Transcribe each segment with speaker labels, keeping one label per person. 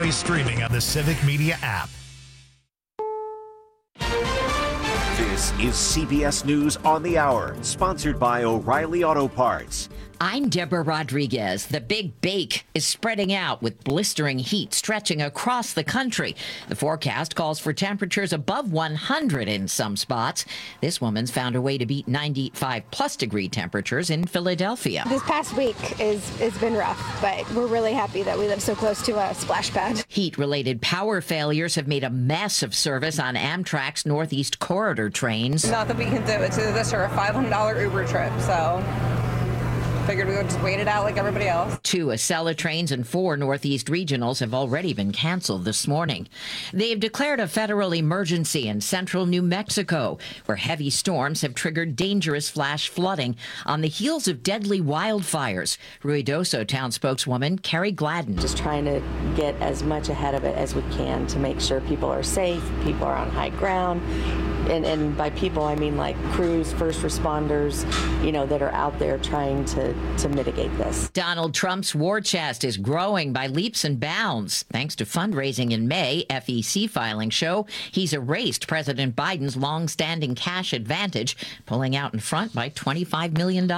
Speaker 1: Always streaming on the Civic Media app.
Speaker 2: This is CBS News on the Hour, sponsored by O'Reilly Auto Parts.
Speaker 3: I'm Deborah Rodriguez. The Big Bake is spreading out with blistering heat stretching across the country. The forecast calls for temperatures above 100 in some spots. This woman's found a way to beat 95-plus degree temperatures in Philadelphia.
Speaker 4: This past week it's been rough, but we're really happy that we live so close to a splash pad.
Speaker 3: Heat-related power failures have made a mess of service on Amtrak's Northeast Corridor trains.
Speaker 5: Not that we can do it to this or a $500 Uber trip, so figured we would just wait it out like everybody else. 2 Acela trains and 4 Northeast regionals have already been canceled this morning. They've declared a federal emergency in central New Mexico, where heavy storms have triggered dangerous flash flooding on the heels of deadly wildfires. Ruidoso town spokeswoman Carrie Gladden.
Speaker 6: Just trying to get as much ahead of it as we can to make sure people are safe, people are on high ground. And by people, I mean like crews, first responders, that are out there trying to mitigate this.
Speaker 3: Donald Trump's war chest is growing by leaps and bounds. Thanks to fundraising in May, FEC filings show he's erased President Biden's long-standing cash advantage, pulling out in front by $25 million.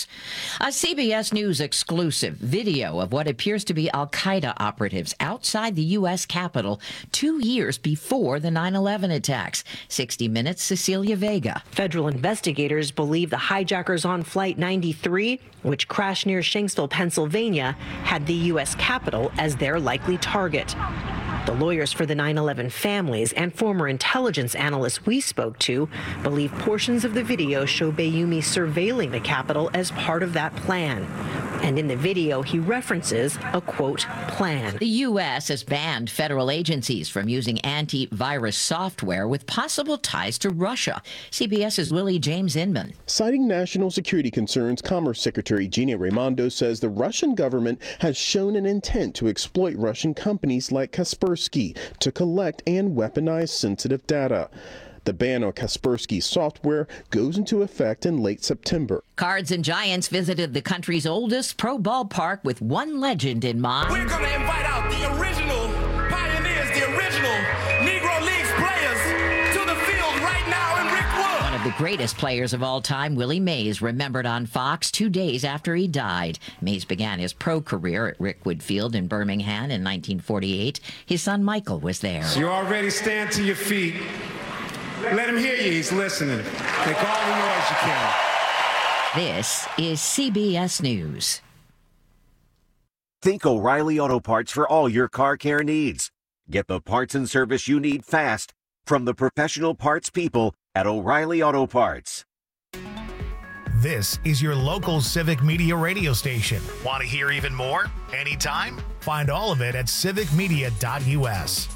Speaker 3: A CBS News exclusive video of what appears to be al-Qaeda operatives outside the U.S. Capitol 2 years before the 9/11 attacks. 60 Minutes, Cecilia Vega.
Speaker 7: Federal investigators believe the hijackers on Flight 93, which crashed near Shanksville, Pennsylvania, had the U.S. Capitol as their likely target. The lawyers for the 9/11 families and former intelligence analysts we spoke to believe portions of the video show Bayoumi surveilling the Capitol as part of that plan. And in the video, he references a, quote, plan.
Speaker 3: The U.S. has banned federal agencies from using antivirus software with possible ties to Russia. CBS's Willie James Inman.
Speaker 8: Citing national security concerns, Commerce Secretary Gina Raimondo says the Russian government has shown an intent to exploit Russian companies like Kaspersky to collect and weaponize sensitive data. The ban on Kaspersky software goes into effect in late September.
Speaker 3: Cards and Giants visited the country's oldest pro ballpark with one legend in mind.
Speaker 9: We're going to invite out the original pioneers, the original Negro Leagues players to the field right now in Rick Wood.
Speaker 3: One of the greatest players of all time, Willie Mays, remembered on Fox 2 days after he died. Mays began his pro career at Rick Wood Field in Birmingham in 1948. His son Michael was there.
Speaker 10: So you already stand to your feet. Let him hear you. He's listening. Make all the noise you can.
Speaker 3: This is CBS News.
Speaker 2: Think O'Reilly Auto Parts for all your car care needs. Get the parts and service you need fast from the professional parts people at O'Reilly Auto Parts.
Speaker 1: This is your local Civic Media radio station. Want to hear even more? Anytime? Find all of it at civicmedia.us.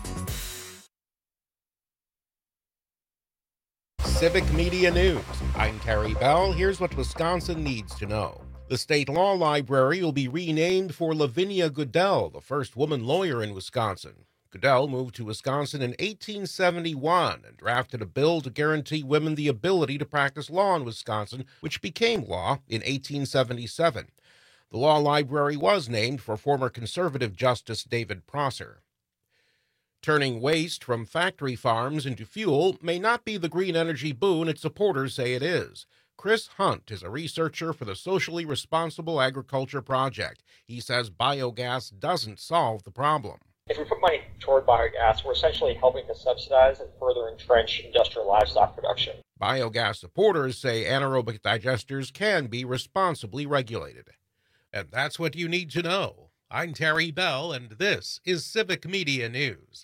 Speaker 11: Civic Media News. I'm Terry Bell. Here's what Wisconsin needs to know. The State Law Library will be renamed for Lavinia Goodell, the first woman lawyer in Wisconsin. Goodell moved to Wisconsin in 1871 and drafted a bill to guarantee women the ability to practice law in Wisconsin, which became law in 1877. The law library was named for former conservative Justice David Prosser. Turning waste from factory farms into fuel may not be the green energy boon its supporters say it is. Chris Hunt is a researcher for the Socially Responsible Agriculture Project. He says biogas doesn't solve the problem.
Speaker 12: If we put money toward biogas, we're essentially helping to subsidize and further entrench industrial livestock production.
Speaker 11: Biogas supporters say anaerobic digesters can be responsibly regulated. And that's what you need to know. I'm Terry Bell, and this is Civic Media News.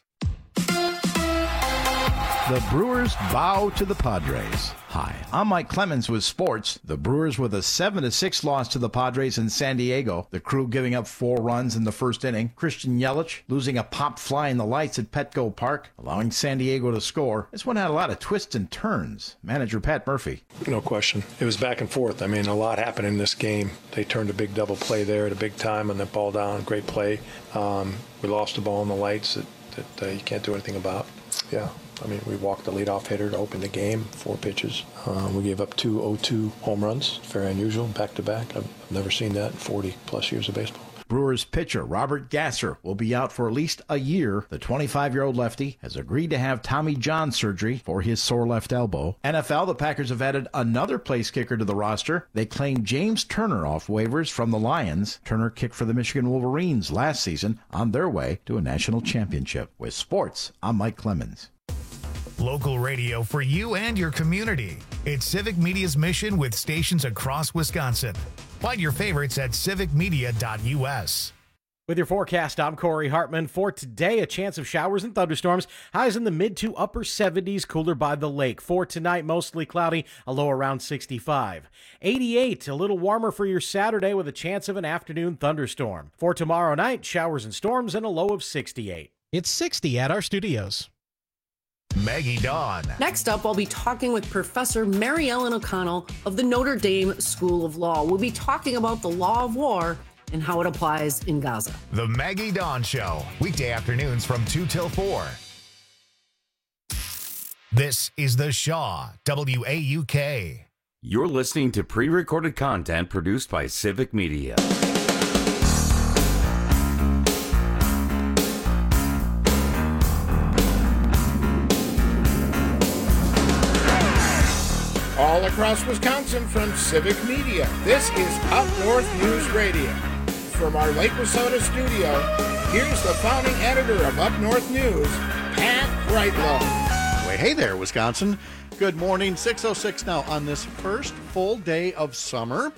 Speaker 13: The Brewers bow to the Padres. Hi, I'm Mike Clemens with sports. The Brewers with a 7-6 loss to the Padres in San Diego. The Crew giving up 4 runs in the first inning. Christian Yelich losing a pop fly in the lights at Petco Park, allowing San Diego to score. This one had a lot of twists and turns. Manager Pat Murphy.
Speaker 14: No question. It was back and forth. I mean, a lot happened in this game. They turned a big double play there at a big time on that ball down. Great play. We lost the ball in the lights that you can't do anything about. Yeah. I mean, we walked the leadoff hitter to open the game, 4 pitches. We gave up 2 0-2 home runs, very unusual, back-to-back. I've never seen that in 40-plus years of baseball.
Speaker 13: Brewers pitcher Robert Gasser will be out for at least a year. The 25-year-old lefty has agreed to have Tommy John surgery for his sore left elbow. NFL, the Packers have added another place kicker to the roster. They claimed James Turner off waivers from the Lions. Turner kicked for the Michigan Wolverines last season on their way to a national championship. With sports, I'm Mike Clemens.
Speaker 1: Local radio for you and your community. It's Civic Media's mission with stations across Wisconsin. Find your favorites at civicmedia.us.
Speaker 15: With your forecast, I'm Corey Hartman. For today, a chance of showers and thunderstorms. Highs in the mid to upper 70s, cooler by the lake. For tonight, mostly cloudy, a low around 65. 88, a little warmer for your Saturday with a chance of an afternoon thunderstorm. For tomorrow night, showers and storms and a low of 68.
Speaker 16: It's 60 at our studios.
Speaker 1: Maggie Dawn.
Speaker 17: Next up, I'll be talking with Professor Mary Ellen O'Connell of the Notre Dame School of Law. We'll be talking about the law of war and how it applies in Gaza.
Speaker 1: The Maggie Dawn Show, weekday afternoons from 2 till 4. This is the Shaw, WAUK.
Speaker 18: You're listening to pre-recorded content produced by Civic Media.
Speaker 11: All across Wisconsin from Civic Media, this is Up North News Radio. From our Lake Wissota studio, here's the founding editor of Up North News, Pat Brightlow.
Speaker 19: Well, hey there, Wisconsin. Good morning, 6:06 now on this first full day of summer.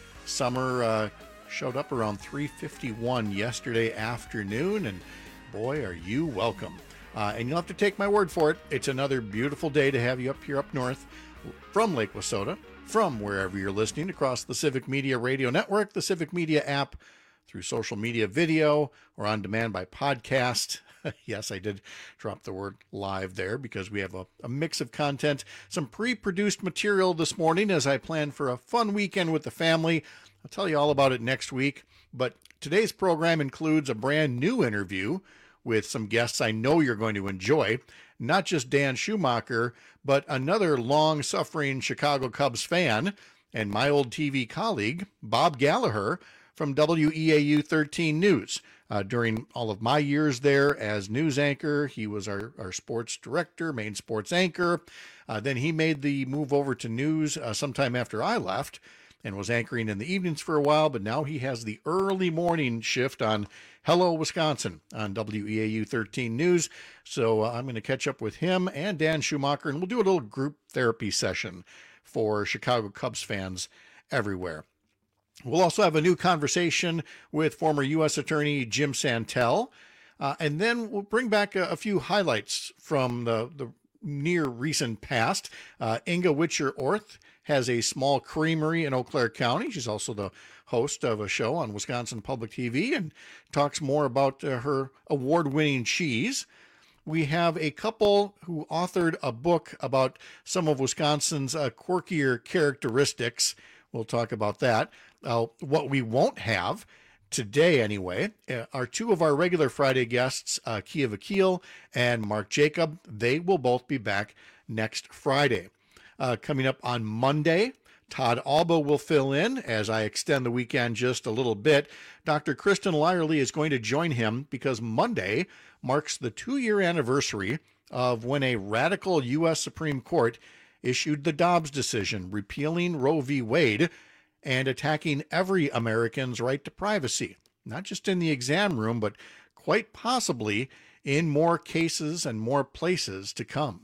Speaker 19: Summer showed up around 3:51 yesterday afternoon, and boy, are you welcome. And you'll have to take my word for it. It's another beautiful day to have you up here up north from Lake Wissota, from wherever you're listening across the Civic Media Radio Network, the Civic Media app, through social media video, or on demand by podcast. Yes, I did drop the word live there because we have a mix of content, some pre-produced material this morning as I plan for a fun weekend with the family. I'll tell you all about it next week, but today's program includes a brand new interview with some guests I know you're going to enjoy. Not just Dan Schumacher, but another long-suffering Chicago Cubs fan and my old TV colleague, Bob Gallagher, from WEAU 13 News. During all of my years there as news anchor, he was our sports director, main sports anchor. Then he made the move over to news sometime after I left and was anchoring in the evenings for a while, but now he has the early morning shift on Hello Wisconsin on WEAU 13 News. So I'm going to catch up with him and Dan Schumacher, and we'll do a little group therapy session for Chicago Cubs fans everywhere. We'll also have a new conversation with former U.S. Attorney Jim Santel, and then we'll bring back a few highlights from the near recent past. Inga Witcher-Orth has a small creamery in Eau Claire County. She's also the host of a show on Wisconsin Public TV and talks more about her award-winning cheese. We have a couple who authored a book about some of Wisconsin's quirkier characteristics. We'll talk about that. What we won't have today, anyway, are two of our regular Friday guests, Kia Vakil and Mark Jacob. They will both be back next Friday. Coming up on Monday, Todd Alba will fill in as I extend the weekend just a little bit. Dr. Kristen Lyerly is going to join him because Monday marks the 2-year anniversary of when a radical U.S. Supreme Court issued the Dobbs decision, repealing Roe v. Wade and attacking every American's right to privacy, not just in the exam room, but quite possibly in more cases and more places to come.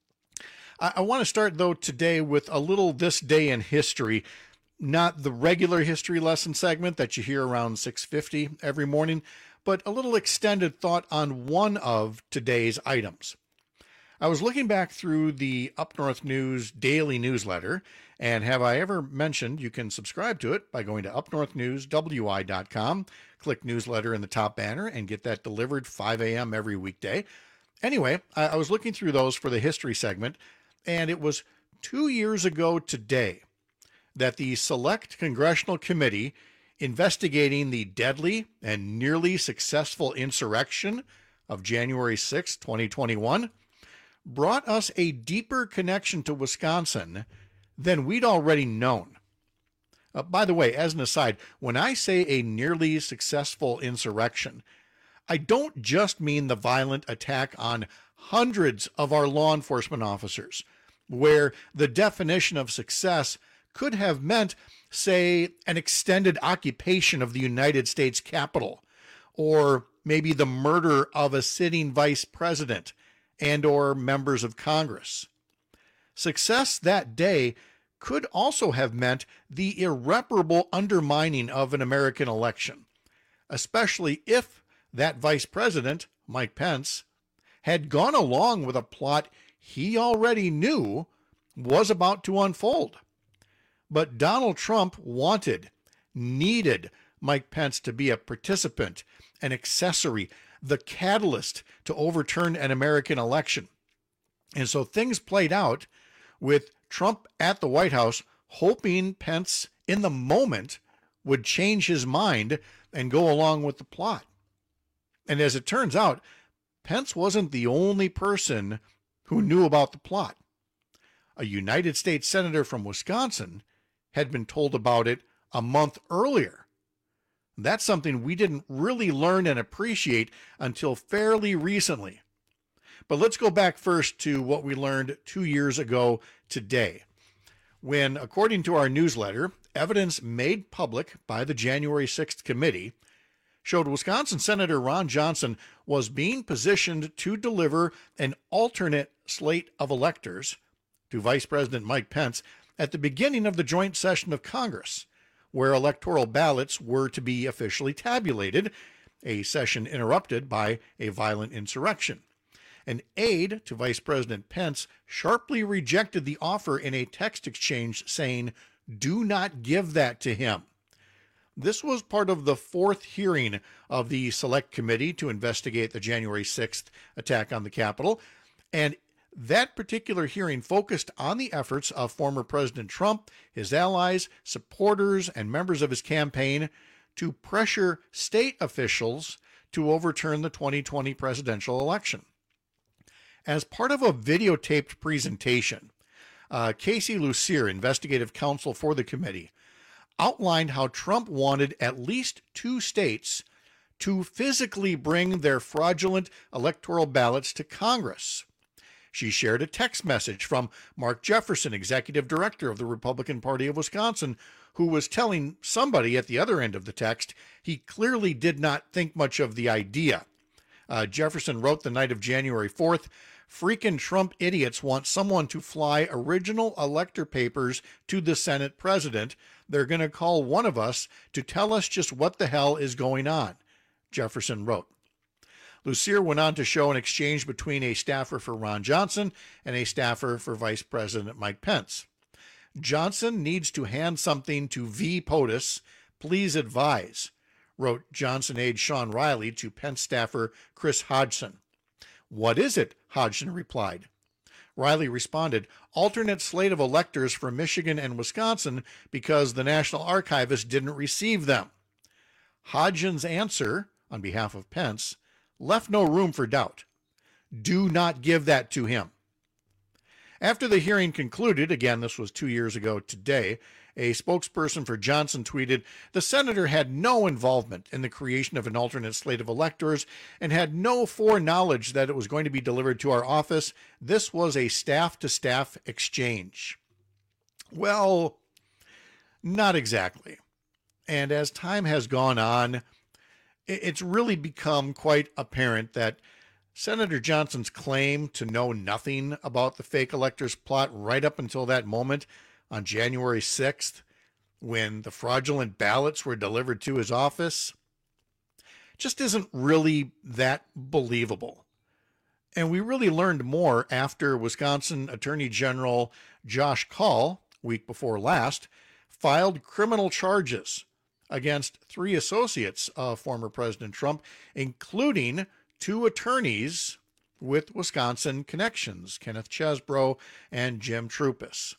Speaker 19: I want to start, though, today with a little This Day in History, not the regular history lesson segment that you hear around 6:50 every morning, but a little extended thought on one of today's items. I was looking back through the Up North News daily newsletter, and have I ever mentioned you can subscribe to it by going to upnorthnewswi.com, click newsletter in the top banner, and get that delivered 5 a.m. every weekday. Anyway, I was looking through those for the history segment, and it was 2 years ago today that the Select Congressional Committee investigating the deadly and nearly successful insurrection of January 6, 2021, brought us a deeper connection to Wisconsin than we'd already known. By the way, as an aside, when I say a nearly successful insurrection, I don't just mean the violent attack on hundreds of our law enforcement officers, where the definition of success could have meant, say, an extended occupation of the United States Capitol, or maybe the murder of a sitting vice president and or members of Congress. Success that day could also have meant the irreparable undermining of an American election, especially if that vice president, Mike Pence, had gone along with a plot he already knew was about to unfold. But Donald Trump needed Mike Pence to be a participant, an accessory, the catalyst to overturn an American election. And so things played out with Trump at the White House hoping Pence in the moment would change his mind and go along with the plot. And as it turns out, Pence wasn't the only person who knew about the plot. A United States Senator from Wisconsin had been told about it a month earlier. That's something we didn't really learn and appreciate until fairly recently. But let's go back first to what we learned 2 years ago today, when, according to our newsletter, evidence made public by the January 6th committee showed Wisconsin Senator Ron Johnson was being positioned to deliver an alternate slate of electors to Vice President Mike Pence at the beginning of the joint session of Congress, where electoral ballots were to be officially tabulated, a session interrupted by a violent insurrection. An aide to Vice President Pence sharply rejected the offer in a text exchange saying, "Do not give that to him." This was part of the fourth hearing of the Select Committee to investigate the January 6th attack on the Capitol, and that particular hearing focused on the efforts of former President Trump, his allies, supporters, and members of his campaign to pressure state officials to overturn the 2020 presidential election. As part of a videotaped presentation, Casey Lucier, investigative counsel for the committee, outlined how Trump wanted at least 2 states to physically bring their fraudulent electoral ballots to Congress. She shared a text message from Mark Jefferson, executive director of the Republican Party of Wisconsin, who was telling somebody at the other end of the text he clearly did not think much of the idea. Jefferson wrote the night of January 4th, "Freaking Trump idiots want someone to fly original elector papers to the Senate president. They're going to call one of us to tell us just what the hell is going on," Jefferson wrote. Lucier went on to show an exchange between a staffer for Ron Johnson and a staffer for Vice President Mike Pence. "Johnson needs to hand something to V. POTUS. Please advise," wrote Johnson aide Sean Riley to Pence staffer Chris Hodgson. "What is it?" Hodgson replied. Riley responded, "Alternate slate of electors for Michigan and Wisconsin because the National Archivist didn't receive them." Hodgson's answer, on behalf of Pence, left no room for doubt. "Do not give that to him." After the hearing concluded, again, this was 2 years ago today, a spokesperson for Johnson tweeted, "The senator had no involvement in the creation of an alternate slate of electors and had no foreknowledge that it was going to be delivered to our office. This was a staff-to-staff exchange." Well, not exactly. And as time has gone on, it's really become quite apparent that Senator Johnson's claim to know nothing about the fake electors plot right up until that moment on January 6th, when the fraudulent ballots were delivered to his office, just isn't really that believable. And we really learned more after Wisconsin Attorney General Josh Kaul, week before last, filed criminal charges against 3 associates of former President Trump, including 2 attorneys with Wisconsin connections, Kenneth Chesbro and Jim Troupis.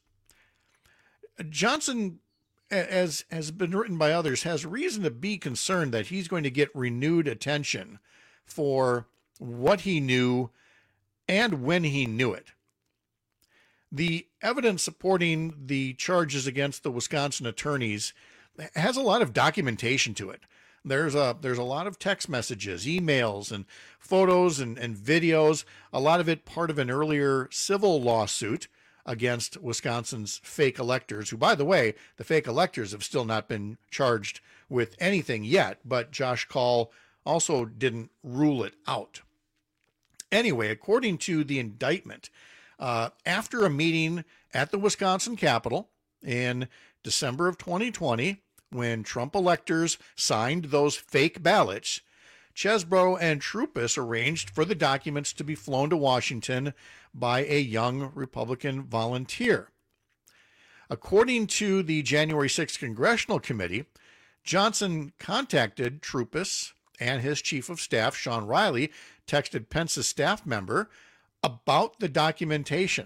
Speaker 19: Johnson, as has been written by others, has reason to be concerned that he's going to get renewed attention for what he knew and when he knew it. The evidence supporting the charges against the Wisconsin attorneys has a lot of documentation to it. There's a lot of text messages, emails, and photos and videos, a lot of it part of an earlier civil lawsuit against Wisconsin's fake electors, who, by the way, the fake electors have still not been charged with anything yet, but Josh Kaul also didn't rule it out. Anyway, according to the indictment, after a meeting at the Wisconsin Capitol in December of 2020, when Trump electors signed those fake ballots, Chesbro and Troupis arranged for the documents to be flown to Washington by a young Republican volunteer. According to the January 6th Congressional Committee, Johnson contacted Troupis, and his chief of staff, Sean Riley, texted Pence's staff member about the documentation.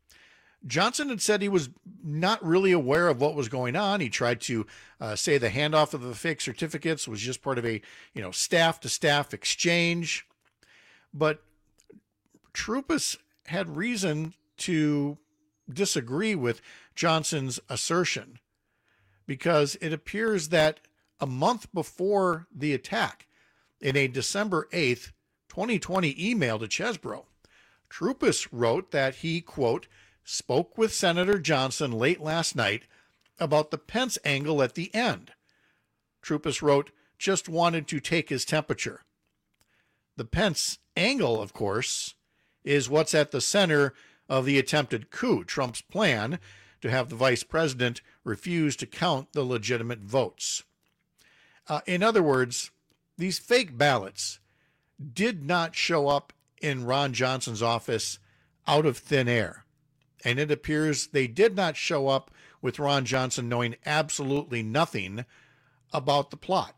Speaker 19: Johnson had said he was not really aware of what was going on. He tried to say the handoff of the fake certificates was just part of a, staff-to-staff exchange. But Troupis had reason to disagree with Johnson's assertion, because it appears that a month before the attack, in a December 8th, 2020 email to Chesbro, Troupis wrote that he, quote, spoke with Senator Johnson late last night about the Pence angle at the end. Troupis wrote, just wanted to take his temperature. The Pence angle, of course, is what's at the center of the attempted coup, Trump's plan to have the vice president refuse to count the legitimate votes. In other words, these fake ballots did not show up in Ron Johnson's office out of thin air. And it appears they did not show up with Ron Johnson knowing absolutely nothing about the plot.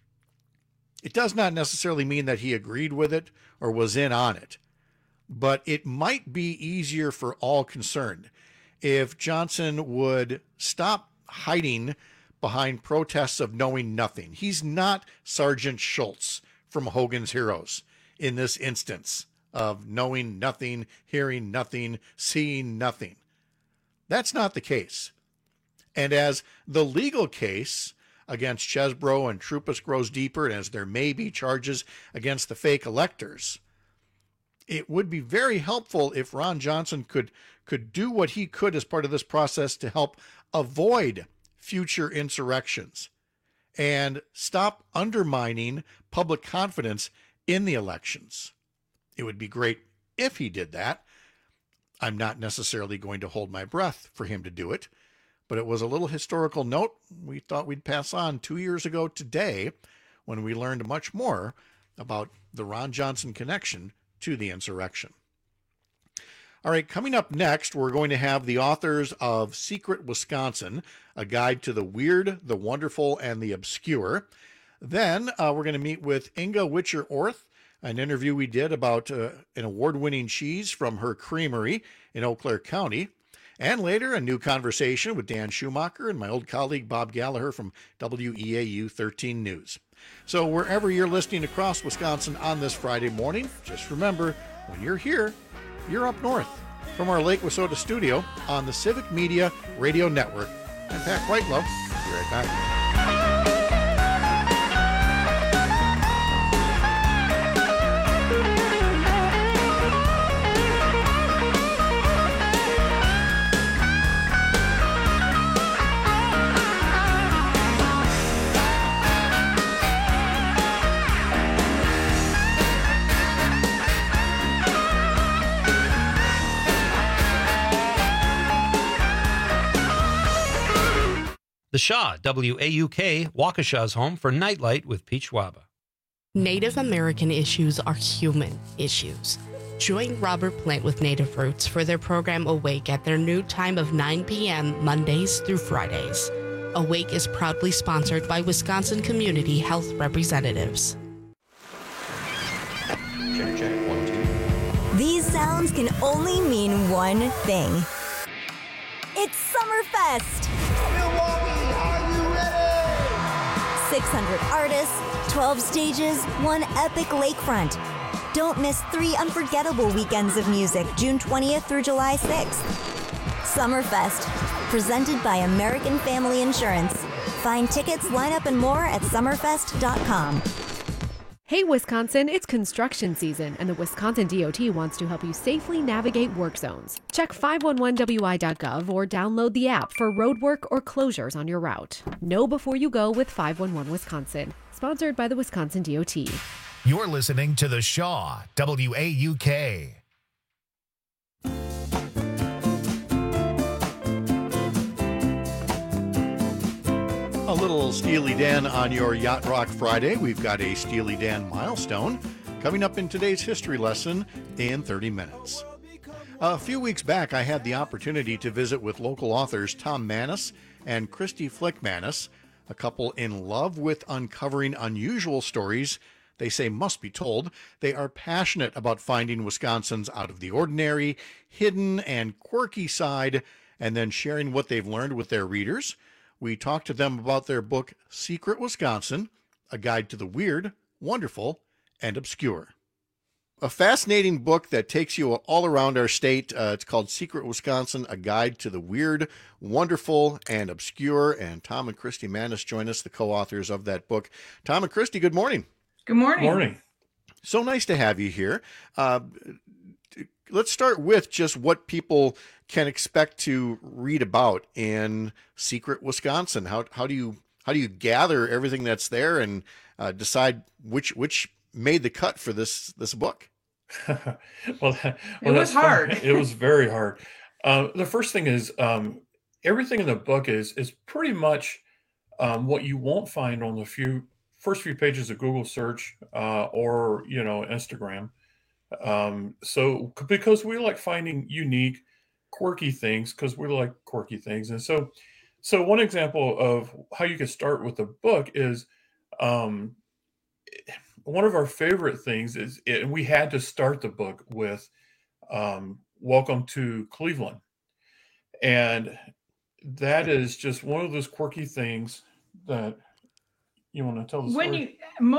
Speaker 19: It does not necessarily mean that he agreed with it or was in on it, but it might be easier for all concerned if Johnson would stop hiding behind protests of knowing nothing. He's not Sergeant Schultz from Hogan's Heroes in this instance of knowing nothing, hearing nothing, seeing nothing. That's not the case. And as the legal case against Chesbro and Troupis grows deeper, and as there may be charges against the fake electors, it would be very helpful if Ron Johnson could do what he could as part of this process to help avoid future insurrections and stop undermining public confidence in the elections. It would be great if he did that. I'm not necessarily going to hold my breath for him to do it, but it was a little historical note we thought we'd pass on 2 years ago today when we learned much more about the Ron Johnson connection to the insurrection. All right, coming up next, we're going to have the authors of Secret Wisconsin, a guide to the weird, the wonderful, and the obscure. Then we're going to meet with Inga Witcher-Orth, an interview we did about an award-winning cheese from her creamery in Eau Claire County. And later, a new conversation with Dan Schumacher and my old colleague Bob Gallagher from WEAU 13 News. So wherever you're listening across Wisconsin on this Friday morning, just remember, when you're here, you're up north. From our Lake Wissota studio on the Civic Media Radio Network, I'm Pat Whitelow. Be right back.
Speaker 20: The Shaw, WAUK, Waukesha's home for Nightlight with Pete Schwaba.
Speaker 21: Native American issues are human issues. Join Robert Plant with Native Roots for their program Awake at their new time of 9 p.m. Mondays through Fridays. Awake is proudly sponsored by Wisconsin Community Health Representatives.
Speaker 22: Check, check, 1, 2. These sounds can only mean one thing. It's Summerfest! Milwaukee, are you ready? 600 artists, 12 stages, one epic lakefront. Don't miss 3 unforgettable weekends of music, June 20th through July 6th. Summerfest, presented by American Family Insurance. Find tickets, lineup, and more at summerfest.com.
Speaker 4: Hey Wisconsin, it's construction season, and the Wisconsin DOT wants to help you safely navigate work zones. Check 511wi.gov or download the app for roadwork or closures on your route. Know before you go with 511 Wisconsin, sponsored by the Wisconsin DOT.
Speaker 1: You're listening to The Shaw, WAUK.
Speaker 19: A little Steely Dan on your Yacht Rock Friday. We've got a Steely Dan milestone coming up in today's history lesson in 30 minutes. A few weeks back, I had the opportunity to visit with local authors Tom Mannis and Christy Flick Mannis, a couple in love with uncovering unusual stories they say must be told. They are passionate about finding Wisconsin's out of the ordinary, hidden, and quirky side, and then sharing what they've learned with their readers. We talked to them about their book, Secret Wisconsin, A Guide to the Weird, Wonderful, and Obscure. A fascinating book that takes you all around our state. It's called Secret Wisconsin, A Guide to the Weird, Wonderful, and Obscure. And Tom and Christy Mannis join us, the co-authors of that book. Tom and Christy, good morning.
Speaker 5: Good morning.
Speaker 14: Morning.
Speaker 19: So nice to have you here. Let's start with just what people can expect to read about in Secret Wisconsin. How do you gather everything that's there and decide which made the cut for this book?
Speaker 5: Well, it was hard.
Speaker 14: It was very hard. The first thing is everything in the book is pretty much what you won't find on the first few pages of Google search or Instagram. So because we like finding unique, quirky things, because we like quirky things. And so one example of how you can start with the book is one of our favorite things is, and we had to start the book with Welcome to Cleveland. And that is just one of those quirky things that you want to tell the story.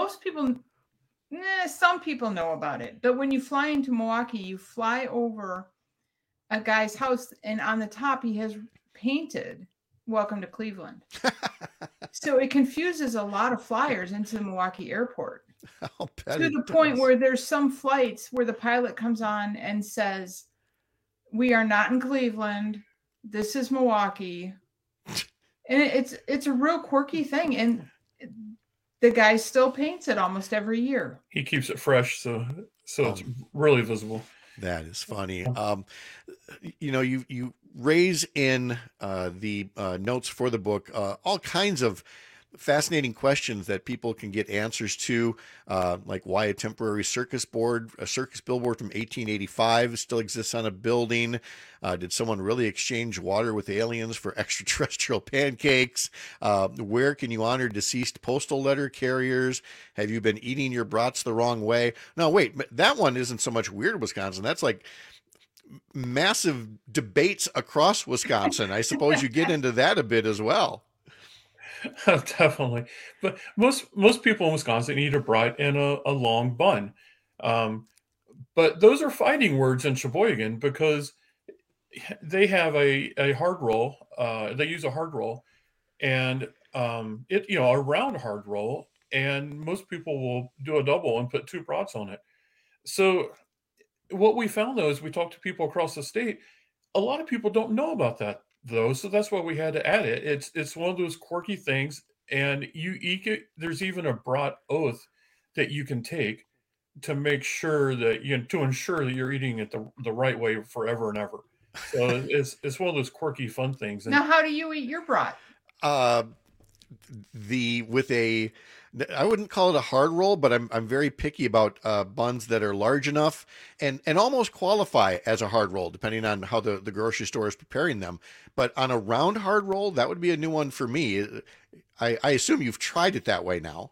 Speaker 5: Some people know about it, but when you fly into Milwaukee, you fly over a guy's house, and on the top he has painted "Welcome to Cleveland." So it confuses a lot of flyers into the Milwaukee airport to the point where there's some flights where the pilot comes on and says, "We are not in Cleveland. This is Milwaukee," and it's a real quirky thing, and the guy still paints it almost every year.
Speaker 14: He keeps it fresh, so it's really visible.
Speaker 19: That is funny. You raise in the notes for the book all kinds of fascinating questions that people can get answers to, like why a temporary circus billboard from 1885 still exists on a building. Did someone really exchange water with aliens for extraterrestrial pancakes? Where can you honor deceased postal letter carriers? Have you been eating your brats the wrong way? No, wait, that one isn't so much weird Wisconsin. That's like massive debates across Wisconsin. I suppose you get into that a bit as well.
Speaker 14: Definitely. But most people in Wisconsin eat a brat in a long bun. But those are fighting words in Sheboygan because they have a hard roll. They use a hard roll and a round hard roll, and most people will do a double and put two brats on it. So what we found though is we talked to people across the state. A lot of people don't know about that though, so that's why we had to add it. It's one of those quirky things, and you eat it. There's even a brat oath that you can take to make sure that to ensure that you're eating it the right way forever and ever. So it's one of those quirky fun things.
Speaker 5: Now, how do you eat your brat?
Speaker 19: I wouldn't call it a hard roll, but I'm very picky about buns that are large enough and almost qualify as a hard roll, depending on how the grocery store is preparing them. But on a round hard roll, that would be a new one for me. I assume you've tried it that way now.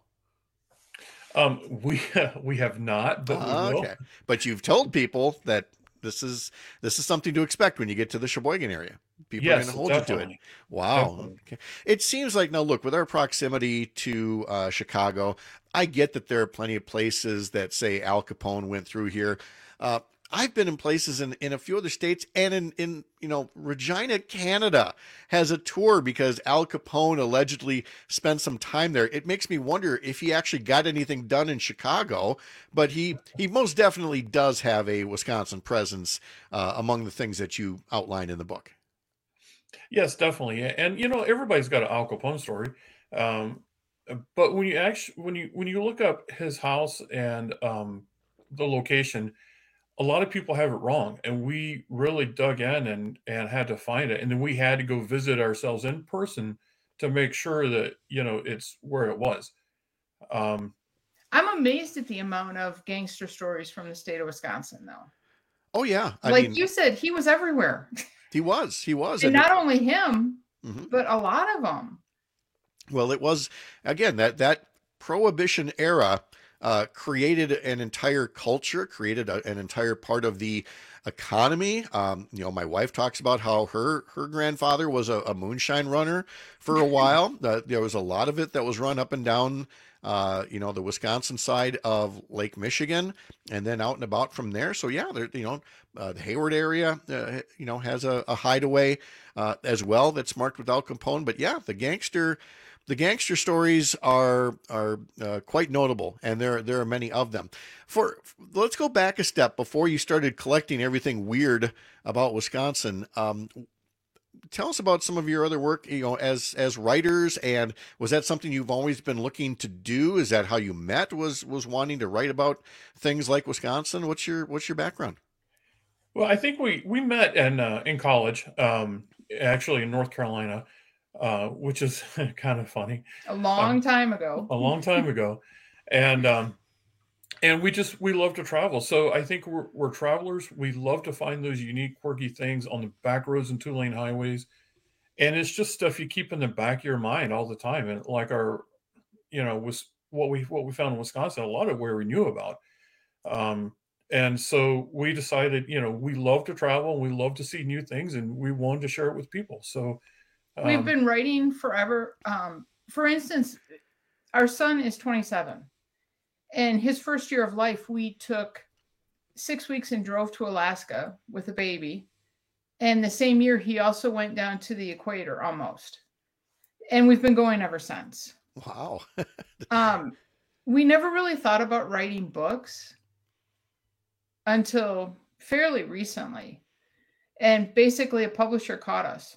Speaker 14: We have not, but we will.
Speaker 19: Okay. But you've told people that this is something to expect when you get to the Sheboygan area. People are going to hold you to it. Wow. Okay. It seems like, now look, with our proximity to Chicago, I get that there are plenty of places that say Al Capone went through here. I've been in places in a few other states, and in Regina, Canada has a tour because Al Capone allegedly spent some time there. It makes me wonder if he actually got anything done in Chicago, but he most definitely does have a Wisconsin presence among the things that you outlined in the book.
Speaker 6: Yes, definitely. And everybody's got an Al Capone story. But when you look up his house and the location, a lot of people have it wrong, and we really dug in and had to find it, and then we had to go visit ourselves in person to make sure that it's where it was.
Speaker 5: I'm amazed at the amount of gangster stories from the state of Wisconsin, though.
Speaker 19: Oh yeah,
Speaker 5: I mean, you said, he was everywhere.
Speaker 19: He was,
Speaker 5: and not only him, but a lot of them.
Speaker 19: Well, it was, again, that Prohibition era created an entire culture, created an entire part of the economy. My wife talks about how her grandfather was a moonshine runner for a while. There was a lot of it that was run up and down, the Wisconsin side of Lake Michigan, and then out and about from there. So yeah, the Hayward area, has a hideaway as well that's marked with Al Capone. But yeah, the gangster stories are quite notable, and there are many of them. Let's go back a step before you started collecting everything weird about Wisconsin. Tell us about some of your other work, as writers, and was that something you've always been looking to do? Is that how you met? Was wanting to write about things like Wisconsin? What's your background?
Speaker 6: Well, I think we met in college, actually in North Carolina. Which is kind of funny.
Speaker 5: A long time ago.
Speaker 6: And we love to travel. So I think we're travelers. We love to find those unique, quirky things on the back roads and 2-lane highways. And it's just stuff you keep in the back of your mind all the time. And like was what we found in Wisconsin, a lot of where we knew about. And so we decided, we love to travel and we love to see new things, and we wanted to share it with people. So
Speaker 5: we've been writing forever. For instance, our son is 27, and his first year of life, we took 6 weeks and drove to Alaska with a baby. And the same year, he also went down to the equator almost. And we've been going ever since.
Speaker 19: Wow.
Speaker 5: We never really thought about writing books until fairly recently. And basically, a publisher caught us.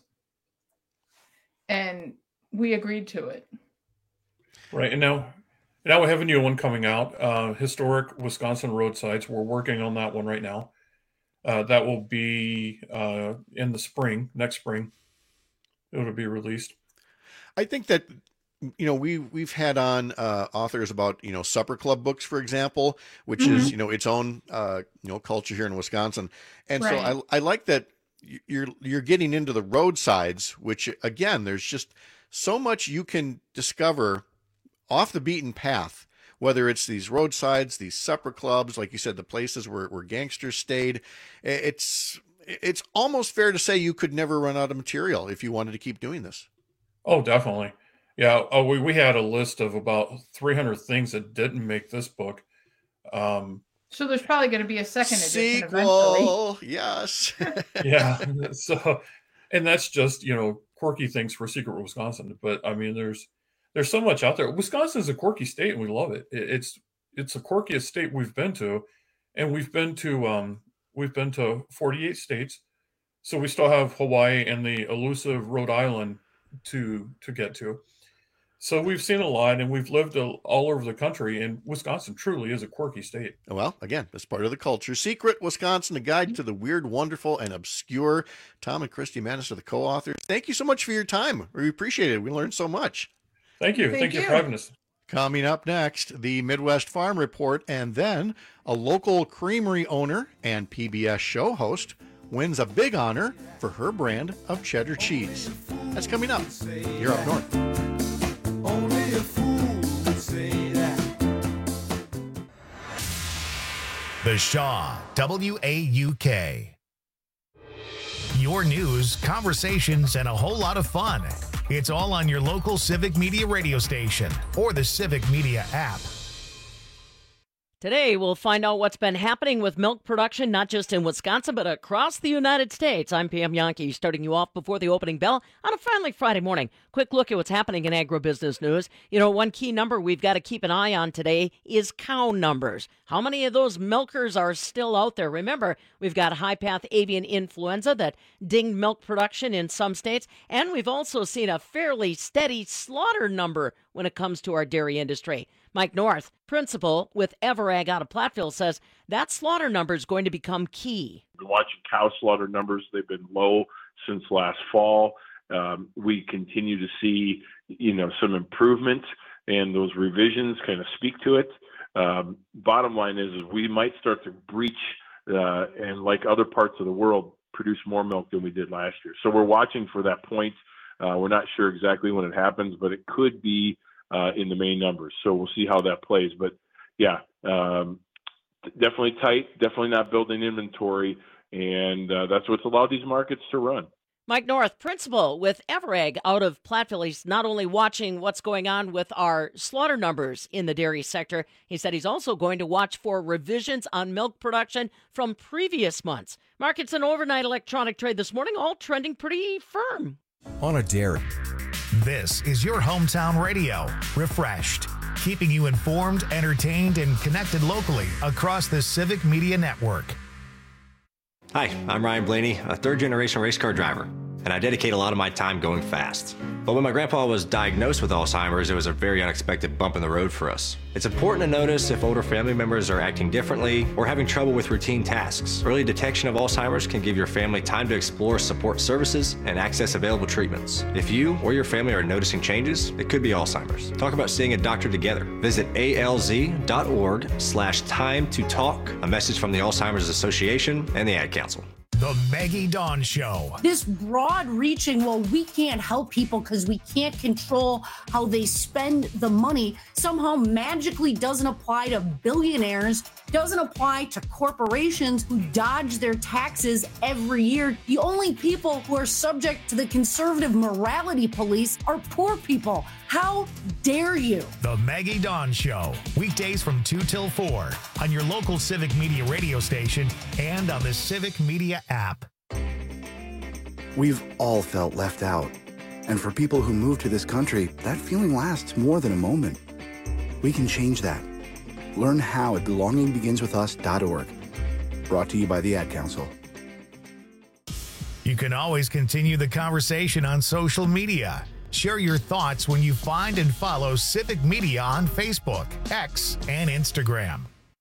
Speaker 5: And we agreed to it.
Speaker 6: Right. And now we have a new one coming out, Historic Wisconsin Roadsides. We're working on that one right now. That will be in the spring, next spring. It'll be released.
Speaker 19: I think that, we've had on authors about, supper club books, for example, which is, its own, culture here in Wisconsin. And right. So I like that you're getting into the roadsides, which again, there's just so much you can discover off the beaten path, whether it's these roadsides, these supper clubs, like you said, the places where gangsters stayed. It's almost fair to say you could never run out of material if you wanted to keep doing this.
Speaker 6: Oh, definitely. Yeah. Oh, we had a list of about 300 things that didn't make this book.
Speaker 5: So there's probably going to be a second edition
Speaker 19: eventually.
Speaker 5: Sequel,
Speaker 19: yes.
Speaker 6: Yeah. So, and that's just, quirky things for Secret Wisconsin. But I mean, there's so much out there. Wisconsin is a quirky state, and we love it. It's the quirkiest state we've been to, and we've been to 48 states. So we still have Hawaii and the elusive Rhode Island to get to. So we've seen a lot, and we've lived all over the country, and Wisconsin truly is a quirky state.
Speaker 19: Well, again, that's part of the culture. Secret Wisconsin, a guide to the weird, wonderful, and obscure. Tom and Christy Manis are the co-authors. Thank you so much for your time. We appreciate it. We learned so much.
Speaker 6: Thank you. Thank you for having us.
Speaker 19: Coming up next, the Midwest Farm Report, and then a local creamery owner and PBS show host wins a big honor for her brand of cheddar cheese. That's coming up. You're up north.
Speaker 9: Only a fool would say that.
Speaker 1: The Shaw, WAUK. Your news, conversations, and a whole lot of fun. It's all on your local Civic Media radio station or the Civic Media app.
Speaker 7: Today, we'll find out what's been happening with milk production, not just in Wisconsin, but across the United States. I'm Pam Yankee, starting you off before the opening bell on a finally Friday morning. Quick look at what's happening in agribusiness news. You know, one key number we've got to keep an eye on today is cow numbers. How many of those milkers are still out there? Remember, we've got high-path avian influenza that dinged milk production in some states, and we've also seen a fairly steady slaughter number when it comes to our dairy industry. Mike North, principal with Everag out of Platteville, says that slaughter number is going to become key.
Speaker 8: We've been watching cow slaughter numbers. They've been low since last fall. We continue to see, some improvement, and those revisions kind of speak to it. Bottom line is we might start to breach, and like other parts of the world, produce more milk than we did last year. So we're watching for that point. We're not sure exactly when it happens, but it could be in the main numbers. So we'll see how that plays. But yeah, definitely tight, definitely not building inventory. And that's what's allowed these markets to run.
Speaker 7: Mike North, principal with Everag out of Platteville. He's not only watching what's going on with our slaughter numbers in the dairy sector, he said he's also going to watch for revisions on milk production from previous months. Markets and overnight electronic trade this morning all trending pretty firm.
Speaker 1: On a dairy. This is your hometown radio, Refreshed, keeping you informed, entertained, and connected locally across the Civic Media Network.
Speaker 23: Hi, I'm Ryan Blaney, a third-generation race car driver, and I dedicate a lot of my time going fast. But when my grandpa was diagnosed with Alzheimer's, it was a very unexpected bump in the road for us. It's important to notice if older family members are acting differently or having trouble with routine tasks. Early detection of Alzheimer's can give your family time to explore support services and access available treatments. If you or your family are noticing changes, it could be Alzheimer's. Talk about seeing a doctor together. Visit alz.org/time to talk. A message from the Alzheimer's Association and the Ad Council.
Speaker 1: The Maggie Dawn Show.
Speaker 17: This broad-reaching, well, we can't help people because we can't control how they spend the money, somehow magically doesn't apply to billionaires, doesn't apply to corporations who dodge their taxes every year. The only people who are subject to the conservative morality police are poor people. How dare you?
Speaker 1: The Maggie Dawn Show. Weekdays from 2 till 4 on your local Civic Media radio station and on the Civic Media app.
Speaker 24: We've all felt left out. And for people who move to this country, that feeling lasts more than a moment. We can change that. Learn how at belongingbeginswithus.org. Brought to you by the Ad Council.
Speaker 1: You can always continue the conversation on social media. Share your thoughts when you find and follow Civic Media on Facebook, X, and Instagram.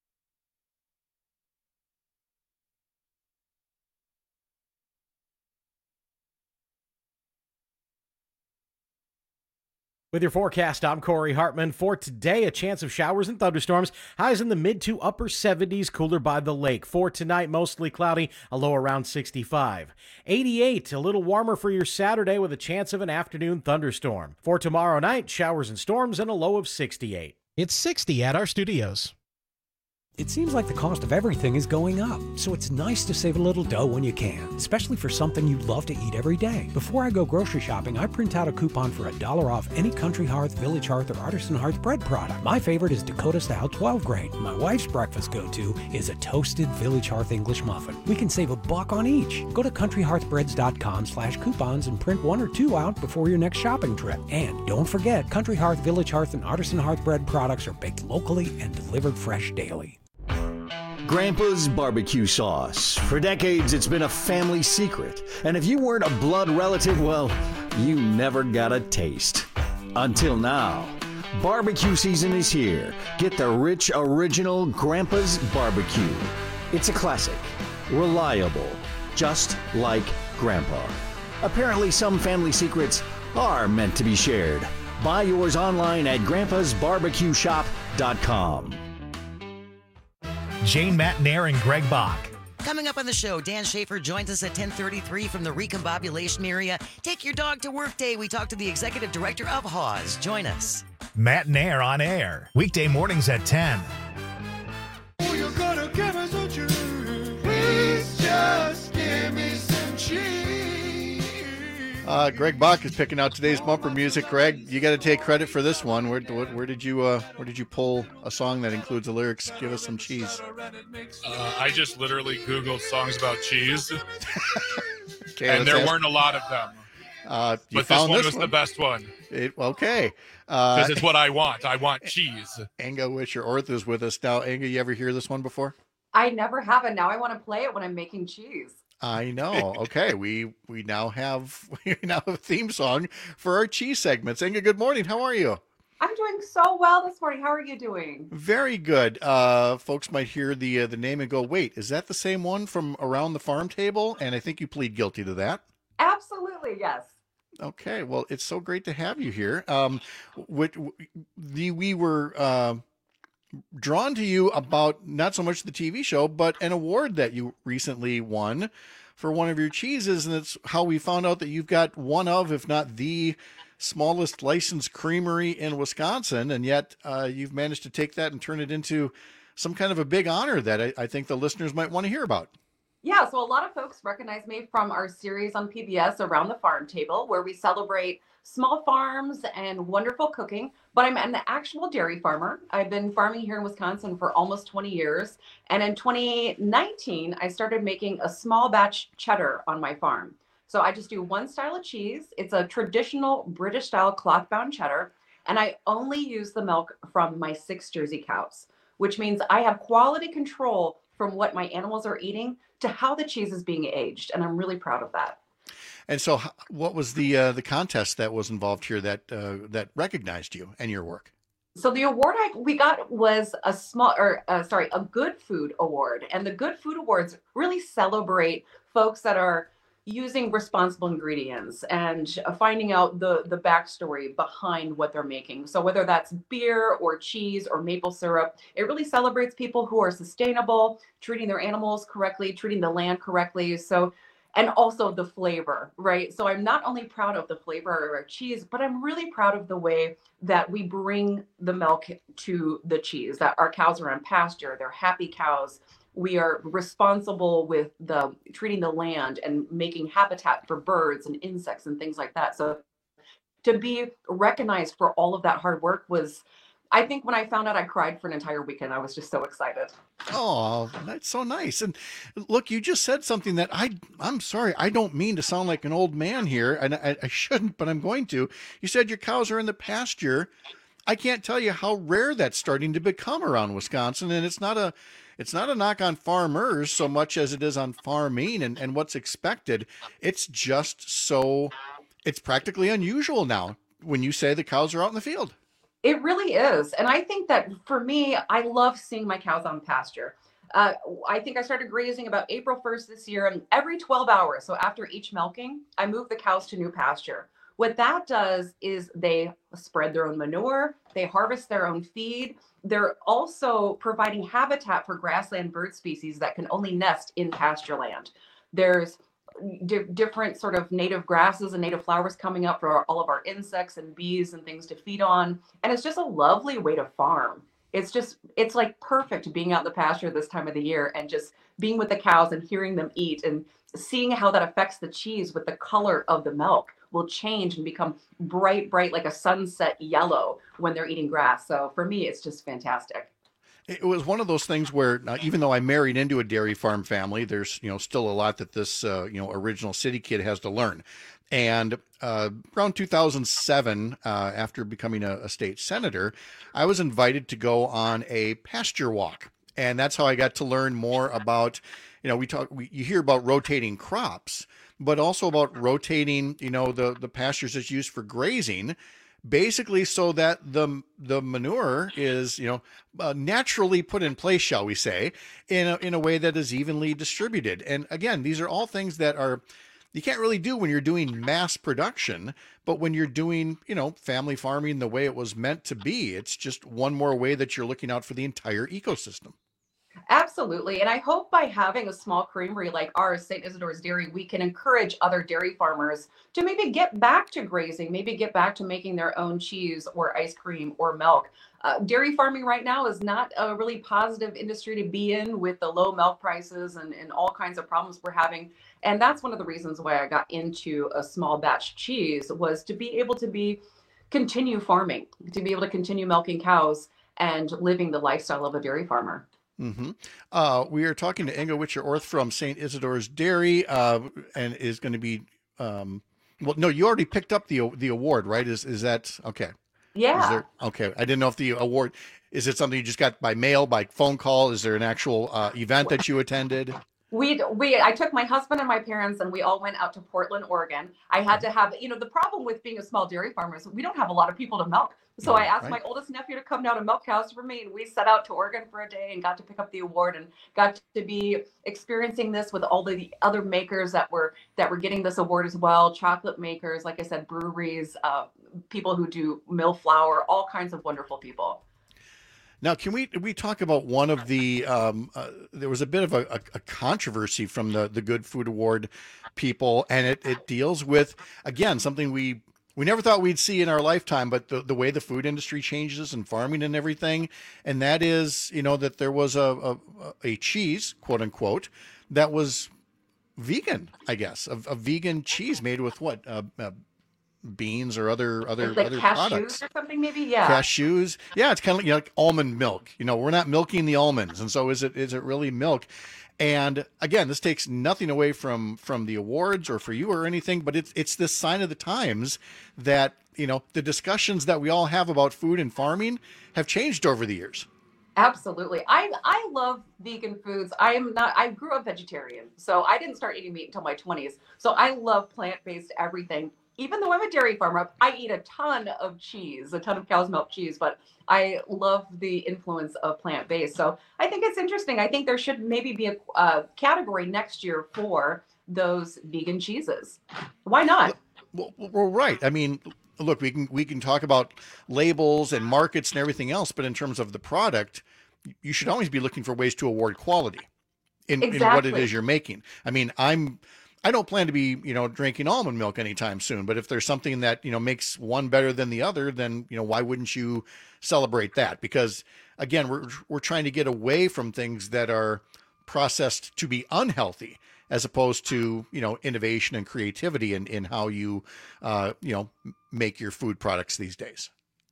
Speaker 15: With your forecast, I'm Corey Hartman. For today, a chance of showers and thunderstorms. Highs in the mid to upper 70s, cooler by the lake. For tonight, mostly cloudy, a low around 65. 88, a little warmer for your Saturday with a chance of an afternoon thunderstorm. For tomorrow night, showers and storms and a low of 68.
Speaker 16: It's 60 at our studios.
Speaker 25: It seems like the cost of everything is going up, so it's nice to save a little dough when you can, especially for something you love to eat every day. Before I go grocery shopping, I print out a coupon for $1 off any Country Hearth, Village Hearth, or Artisan Hearth bread product. My favorite is Dakota Style 12 grain. My wife's breakfast go-to is a toasted Village Hearth English muffin. We can save $1 on each. Go to countryhearthbreads.com/coupons and print 1 or 2 out before your next shopping trip. And don't forget, Country Hearth, Village Hearth, and Artisan Hearth bread products are baked locally and delivered fresh daily.
Speaker 13: Grandpa's barbecue sauce. For decades, it's been a family secret. And if you weren't a blood relative, well, you never got a taste. Until now. Barbecue season is here. Get the rich, original Grandpa's barbecue. It's a classic. Reliable. Just like Grandpa. Apparently, some family secrets are meant to be shared. Buy yours online at grandpasbarbecueshop.com.
Speaker 1: Jane Matnair and Greg Bach.
Speaker 26: Coming up on the show, Dan Schaefer joins us at 10:33 from the Recombobulation area. Take your dog to work day. We talk to the executive director of Haws. Join us.
Speaker 1: Matnair on air. Weekday mornings at 10.
Speaker 9: Oh, you're gonna give us a treat. Please just give me some cheese.
Speaker 19: Greg Bach is picking out today's bumper music. Greg, you got to take credit for this one. Where did you pull a song that includes the lyrics? Give us some cheese.
Speaker 2: I just literally Googled songs about cheese,
Speaker 19: Okay,
Speaker 2: and there weren't a lot of them. But this one was the best one.
Speaker 19: Okay.
Speaker 2: Because it's what I want. I want cheese.
Speaker 19: Inga Wisher-Orth is with us now. Inga, you ever hear this one before?
Speaker 3: I never have, and now I want to play it when I'm making cheese.
Speaker 19: I know. Okay, we now have a theme song for our cheese segments. Inga, good morning. How are you?
Speaker 3: I'm doing so well this morning. How are you doing?
Speaker 19: Very good. Folks might hear the name and go, "Wait, is that the same one from Around the Farm Table?" And I think you plead guilty to that.
Speaker 3: Absolutely, yes.
Speaker 19: Okay, well, it's so great to have you here. We were drawn to you about not so much the TV show, but an award that you recently won for one of your cheeses, and it's how we found out that you've got one of, if not the smallest licensed creamery in Wisconsin, and yet you've managed to take that and turn it into some kind of a big honor that I think the listeners might want to hear about.
Speaker 3: Yeah, so a lot of folks recognize me from our series on PBS Around the Farm Table, where we celebrate small farms and wonderful cooking, but I'm an actual dairy farmer. I've been farming here in Wisconsin for almost 20 years. And in 2019, I started making a small batch cheddar on my farm. So I just do one style of cheese. It's a traditional British style cloth bound cheddar. And I only use the milk from my 6 Jersey cows, which means I have quality control from what my animals are eating to how the cheese is being aged. And I'm really proud of that.
Speaker 19: And so what was the contest that was involved here that recognized you and your work?
Speaker 3: So the award we got was a Good Food Award. And the Good Food Awards really celebrate folks that are using responsible ingredients and finding out the backstory behind what they're making. So whether that's beer or cheese or maple syrup, it really celebrates people who are sustainable, treating their animals correctly, treating the land correctly. And also the flavor, right? So I'm not only proud of the flavor of our cheese, but I'm really proud of the way that we bring the milk to the cheese, that our cows are on pasture, they're happy cows. We are responsible with treating the land and making habitat for birds and insects and things like that. So to be recognized for all of that hard work was, I think when I found out, I cried for an entire weekend. I was just so excited.
Speaker 19: Oh, that's so nice. And look, you just said something that I'm sorry, I don't mean to sound like an old man here, and I shouldn't, but I'm going to. You said your cows are in the pasture. I can't tell you how rare that's starting to become around Wisconsin, and it's not a knock on farmers so much as it is on farming and what's expected. It's just it's practically unusual now when you say the cows are out in the field.
Speaker 3: It really is. And I think that for me, I love seeing my cows on pasture. I think I started grazing about April 1st this year, and every 12 hours, so after each milking, I move the cows to new pasture. What that does is they spread their own manure, they harvest their own feed. They're also providing habitat for grassland bird species that can only nest in pasture land. There's different sort of native grasses and native flowers coming up for all of our insects and bees and things to feed on. And it's just a lovely way to farm. It's like perfect being out in the pasture this time of the year and just being with the cows and hearing them eat and seeing how that affects the cheese with the color of the milk will change and become bright like a sunset yellow when they're eating grass. So for me, it's just fantastic.
Speaker 19: It was one of those things where even though I married into a dairy farm family, there's still a lot that this original city kid has to learn. And around 2007, after becoming a state senator, I was invited to go on a pasture walk, and that's how I got to learn more about. You hear about rotating crops, but also about rotating the pastures that's used for grazing. Basically, so that the manure is naturally put in place, shall we say, in a way that is evenly distributed. And again, these are all things that you can't really do when you're doing mass production, but when you're doing family farming the way it was meant to be, it's just one more way that you're looking out for the entire ecosystem.
Speaker 3: Absolutely. And I hope by having a small creamery like ours, St. Isidore's Dairy, we can encourage other dairy farmers to maybe get back to grazing, maybe get back to making their own cheese or ice cream or milk. Dairy farming right now is not a really positive industry to be in with the low milk prices and all kinds of problems we're having. And that's one of the reasons why I got into a small batch cheese, was to be able to continue farming, to be able to continue milking cows and living the lifestyle of a dairy farmer.
Speaker 19: Mm-hmm. We are talking to Inga Witcher-Orth from St. Isidore's Dairy, and is going to be, well, no, you already picked up the award, right? Is that okay?
Speaker 3: Yeah.
Speaker 19: Okay. I didn't know if the award, is it something you just got by mail, by phone call? Is there an actual event that you attended?
Speaker 3: I took my husband and my parents, and we all went out to Portland, Oregon. I had to have, the problem with being a small dairy farmer is we don't have a lot of people to milk. So I asked my oldest nephew to come down and milk cows for me, and we set out to Oregon for a day and got to pick up the award and got to be experiencing this with all the other makers that were getting this award as well. Chocolate makers, like I said, breweries, people who do mill flour, all kinds of wonderful people.
Speaker 19: Now, can we talk about one of the, there was a bit of a controversy from the Good Food Award people, and it deals with, again, something we never thought we'd see in our lifetime, but the way the food industry changes and farming and everything. And that is, that there was a cheese, quote unquote, that was vegan, I guess, a vegan cheese made with what? Beans or other
Speaker 3: cashews
Speaker 19: products
Speaker 3: or something, maybe. Yeah,
Speaker 19: cashews. Yeah, it's kind of like almond milk. We're not milking the almonds, and so is it really milk? And again, this takes nothing away from the awards or for you or anything, but it's this sign of the times that the discussions that we all have about food and farming have changed over the years.
Speaker 3: Absolutely. I love vegan foods. I grew up vegetarian, so I didn't start eating meat until my 20s. So I love plant-based everything. Even though I'm a dairy farmer, I eat a ton of cheese, a ton of cow's milk cheese, but I love the influence of plant-based. So I think it's interesting. I think there should maybe be a category next year for those vegan cheeses. Why not?
Speaker 19: Well, right. I mean, look, we can talk about labels and markets and everything else, but in terms of the product, you should always be looking for ways to award quality in what it is you're making. I mean, I don't plan to be, drinking almond milk anytime soon, but if there's something that, makes one better than the other, then, why wouldn't you celebrate that? Because again, we're trying to get away from things that are processed to be unhealthy, as opposed to, innovation and creativity in how you, make your food products these days.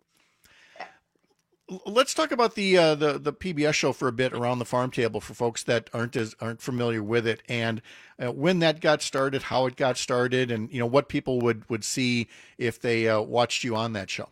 Speaker 19: Let's talk about the PBS show for a bit, Around the Farm Table, for folks that aren't familiar with it, and when that got started, how it got started, and what people would see if they watched you on that show.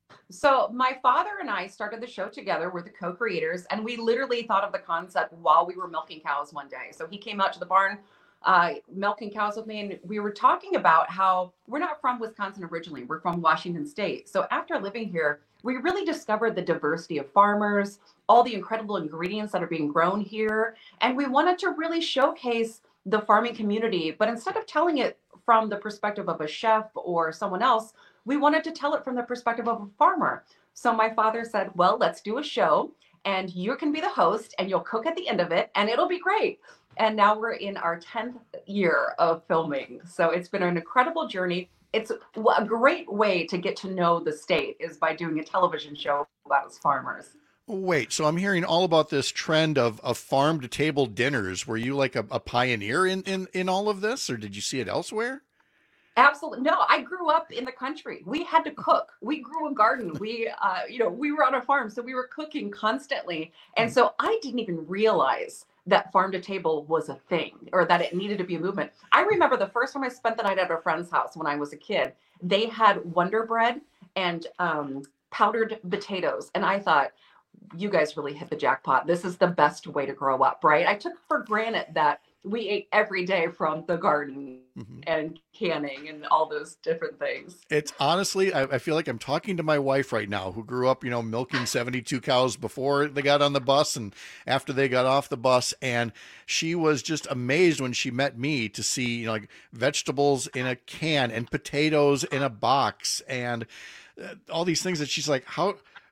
Speaker 3: So my father and I started the show together. We're the co-creators, and we literally thought of the concept while we were milking cows one day. So he came out to the barn milking cows with me, and we were talking about how we're not from Wisconsin originally. We're from Washington State. So after living here, we really discovered the diversity of farmers, all the incredible ingredients that are being grown here. And we wanted to really showcase the farming community, but instead of telling it from the perspective of a chef or someone else, we wanted to tell it from the perspective of a farmer. So my father said, well, let's do a show and you can be the host and you'll cook at the end of it and it'll be great. And now we're in our 10th year of filming. So it's been an incredible journey. It's a great way to get to know the state is by doing a television show about farmers.
Speaker 19: Wait, so I'm hearing all about this trend of farm to table dinners. Were you like a pioneer in all of this, or did you see it elsewhere?
Speaker 3: Absolutely. No, I grew up in the country. We had to cook. We grew a garden. We were on a farm, so we were cooking constantly. And so I didn't even realize that farm to table was a thing or that it needed to be a movement. I remember the first time I spent the night at a friend's house when I was a kid, they had Wonder Bread and powdered potatoes. And I thought, you guys really hit the jackpot. This is the best way to grow up, right? I took for granted that we ate every day from the garden and canning and all those different things.
Speaker 19: It's honestly, I feel like I'm talking to my wife right now, who grew up, milking 72 cows before they got on the bus and after they got off the bus. And she was just amazed when she met me to see, like vegetables in a can and potatoes in a box and all these things that she's like, how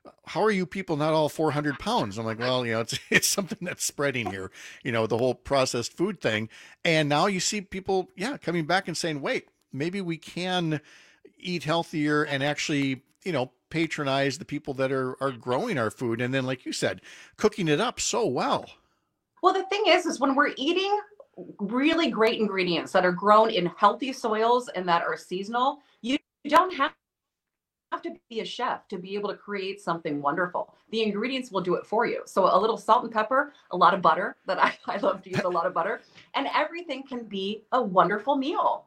Speaker 19: how are you people not all 400 pounds? I'm like, well, it's something that's spreading here, the whole processed food thing. And now you see people, coming back and saying, wait, maybe we can eat healthier and actually, patronize the people that are growing our food. And then, like you said, cooking it up so well.
Speaker 3: Well, the thing is when we're eating really great ingredients that are grown in healthy soils and that are seasonal, you don't have to be a chef to be able to create something wonderful. The ingredients will do it for you. So a little salt and pepper, a lot of butter, that I love to use a lot of butter, and everything can be a wonderful meal.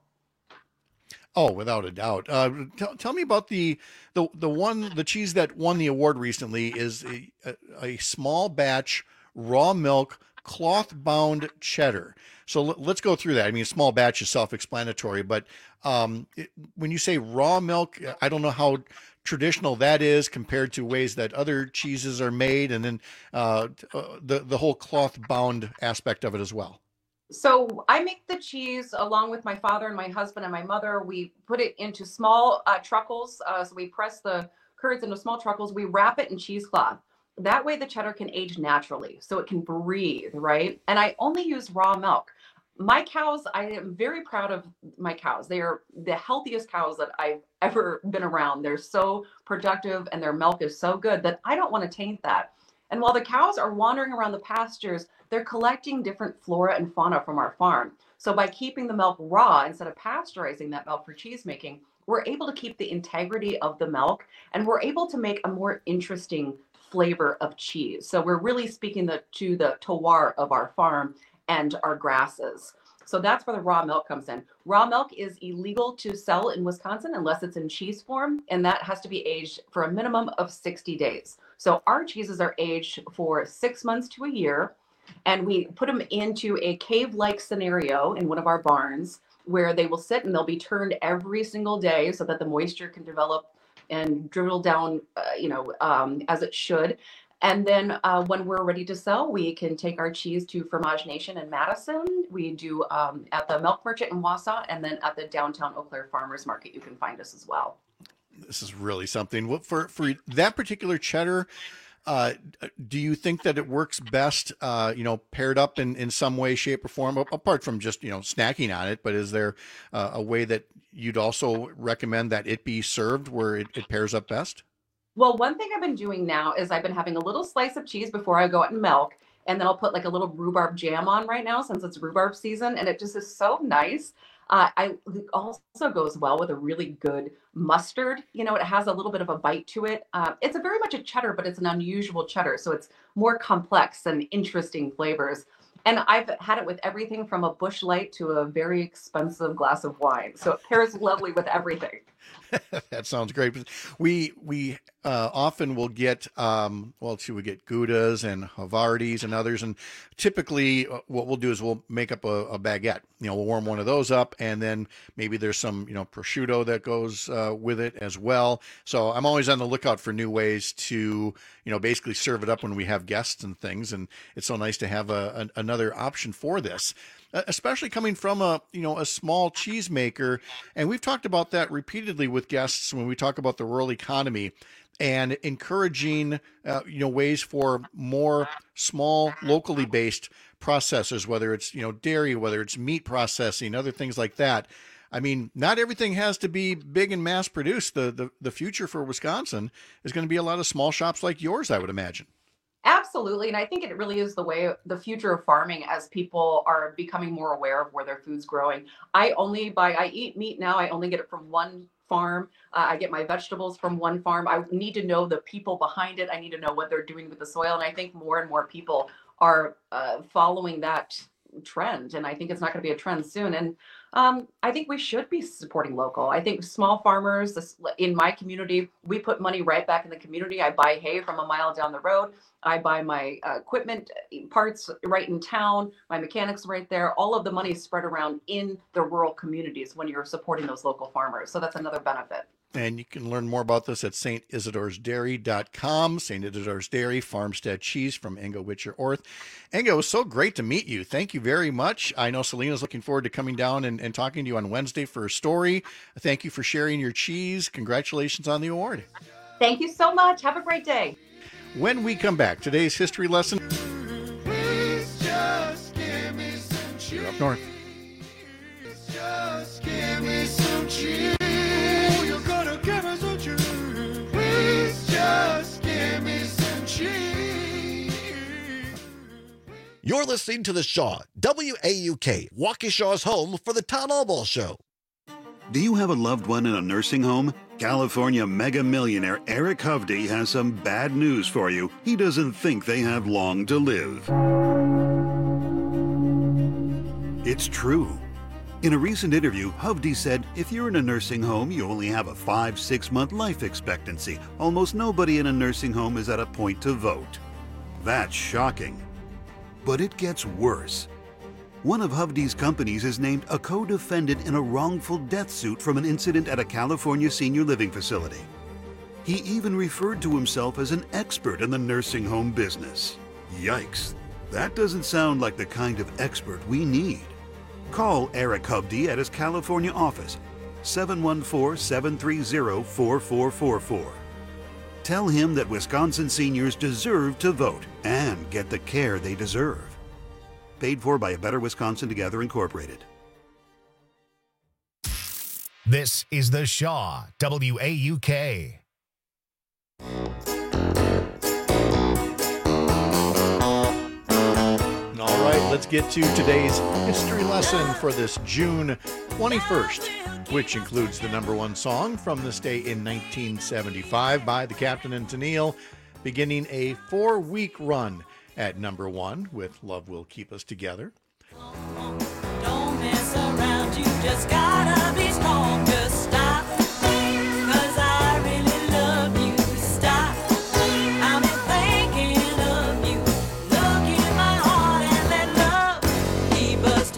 Speaker 19: Oh, without a doubt. Tell me about the cheese that won the award recently is a small batch raw milk cloth bound cheddar. So let's go through that. I mean, small batch is self-explanatory, but when you say raw milk, I don't know how traditional that is compared to ways that other cheeses are made, and then the whole cloth bound aspect of it as well.
Speaker 3: So I make the cheese along with my father and my husband and my mother. We put it into small truckles. So we press the curds into small truckles. We wrap it in cheesecloth. That way the cheddar can age naturally, so it can breathe, right? And I only use raw milk. My cows, I am very proud of my cows. They are the healthiest cows that I've ever been around. They're so productive and their milk is so good that I don't want to taint that. And while the cows are wandering around the pastures, they're collecting different flora and fauna from our farm. So by keeping the milk raw instead of pasteurizing that milk for cheese making, we're able to keep the integrity of the milk, and we're able to make a more interesting flavor of cheese. So we're really speaking to the terroir of our farm and our grasses. So that's where the raw milk comes in. Raw milk is illegal to sell in Wisconsin unless it's in cheese form, and that has to be aged for a minimum of 60 days. So our cheeses are aged for 6 months to a year, and we put them into a cave-like scenario in one of our barns where they will sit and they'll be turned every single day so that the moisture can develop and dribble down, as it should. And then when we're ready to sell, we can take our cheese to Fromage Nation in Madison. We do at the Milk Merchant in Wausau, and then at the downtown Eau Claire Farmers Market, you can find us as well.
Speaker 19: This is really something. For that particular cheddar, do you think that it works best, paired up in some way, shape, or form, apart from just, snacking on it? But is there a way that you'd also recommend that it be served where it pairs up best?
Speaker 3: Well, one thing I've been doing now is I've been having a little slice of cheese before I go out and milk, and then I'll put like a little rhubarb jam on right now since it's rhubarb season, and it just is so nice. It also goes well with a really good mustard. It has a little bit of a bite to it. It's very much a cheddar, but it's an unusual cheddar, so it's more complex and interesting flavors. And I've had it with everything from a Busch Light to a very expensive glass of wine. So it pairs lovely with everything.
Speaker 19: That sounds great. We often will get, we get Goudas and Havardis and others. And typically what we'll do is we'll make up a baguette. We'll warm one of those up, and then maybe there's some, prosciutto that goes with it as well. So I'm always on the lookout for new ways to, basically serve it up when we have guests and things. And it's so nice to have another option for this, especially coming from a small cheese maker. And we've talked about that repeatedly with guests when we talk about the rural economy and encouraging, ways for more small, locally based processors, whether it's, dairy, whether it's meat processing, other things like that. I mean, not everything has to be big and mass produced. The future for Wisconsin is going to be a lot of small shops like yours, I would imagine.
Speaker 3: Absolutely. And I think it really is the future of farming as people are becoming more aware of where their food's growing. I eat meat now. I only get it from one farm. I get my vegetables from one farm. I need to know the people behind it. I need to know what they're doing with the soil. And I think more and more people are following that trend. And I think it's not going to be a trend soon. And I think we should be supporting local. I think small farmers in my community, we put money right back in the community. I buy hay from a mile down the road. I buy my equipment parts right in town. My mechanics right there. All of the money is spread around in the rural communities when you're supporting those local farmers. So that's another benefit.
Speaker 19: And you can learn more about this at stisidorsdairy.com. St. Isidore's Dairy, farmstead cheese from Inga Witcher-Orth. Inga, it was so great to meet you. Thank you very much. I know Selena's looking forward to coming down and talking to you on Wednesday for a story. Thank you for sharing your cheese. Congratulations on the award.
Speaker 3: Thank you so much. Have a great day.
Speaker 19: When we come back, today's history lesson. You're up north.
Speaker 9: Just give me some cheese. You're gonna give me some cheese. Please just give me some cheese.
Speaker 10: You're listening to The Shaw, WAUK, Waukesha's home for the Town Hall Ball Show.
Speaker 11: Do you have a loved one in a nursing home? California mega millionaire Eric Hovde has some bad news for you. He doesn't think they have long to live. It's true. In a recent interview, Hovde said, if you're in a nursing home, you only have a 5-6 month life expectancy. Almost nobody in a nursing home is at a point to vote. That's shocking. But it gets worse. One of Hovde's companies is named a co-defendant in a wrongful death suit from an incident at a California senior living facility. He even referred to himself as an expert in the nursing home business. Yikes. That doesn't sound like the kind of expert we need. Call Eric Hovde at his California office, 714-730-4444. Tell him that Wisconsin seniors deserve to vote and get the care they deserve. Paid for by A Better Wisconsin Together Incorporated.
Speaker 1: This is The Shaw, WAUK.
Speaker 19: All right, let's get to today's history lesson for this June 21st, which includes the number one song from this day in 1975 by the Captain and Tennille, beginning a 4-week run at number one with Love Will Keep Us Together.
Speaker 9: Don't mess around, you just gotta be strong. Just stop, 'cause I really love you. Stop, I've been thinking of you. Look in my heart and let love keep us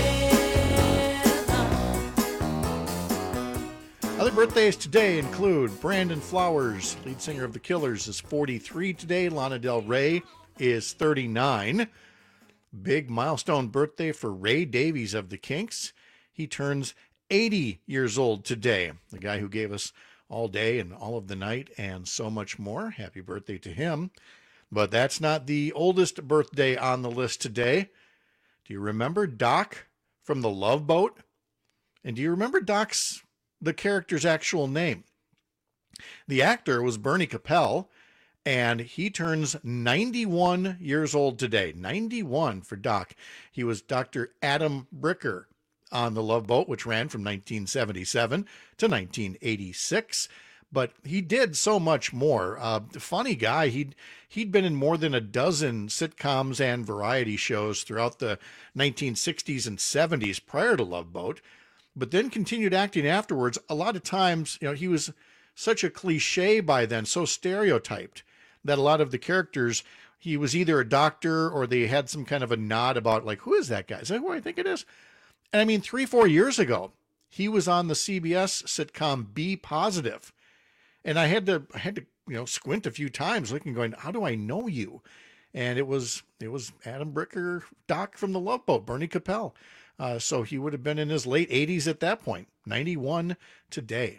Speaker 9: together.
Speaker 19: Other birthdays today include Brandon Flowers, lead singer of The Killers, is 43 today. Lana Del Rey is 39. Big milestone birthday for Ray Davies of the Kinks. He turns 80 years old today. The guy who gave us All Day and All of the Night and so much more. Happy birthday to him. But that's not the oldest birthday on the list today. Do you remember Doc from The Love Boat? And do you remember the character's actual name? The actor was Bernie Capel, and he turns 91 years old today. 91 for Doc. He was Dr. Adam Bricker on The Love Boat, which ran from 1977 to 1986. But he did so much more. Funny guy. He'd been in more than a dozen sitcoms and variety shows throughout the 1960s and 70s prior to Love Boat, but then continued acting afterwards. A lot of times, he was such a cliche by then, so stereotyped, that a lot of the characters, he was either a doctor or they had some kind of a nod about, like, who is that guy? Is that who I think it is? And I mean, 3-4 years ago, he was on the CBS sitcom Be Positive. And I had to squint a few times looking, going, how do I know you? And it was Adam Bricker, Doc from The Love Boat, Bernie Capel. So he would have been in his late 80s at that point, 91 today.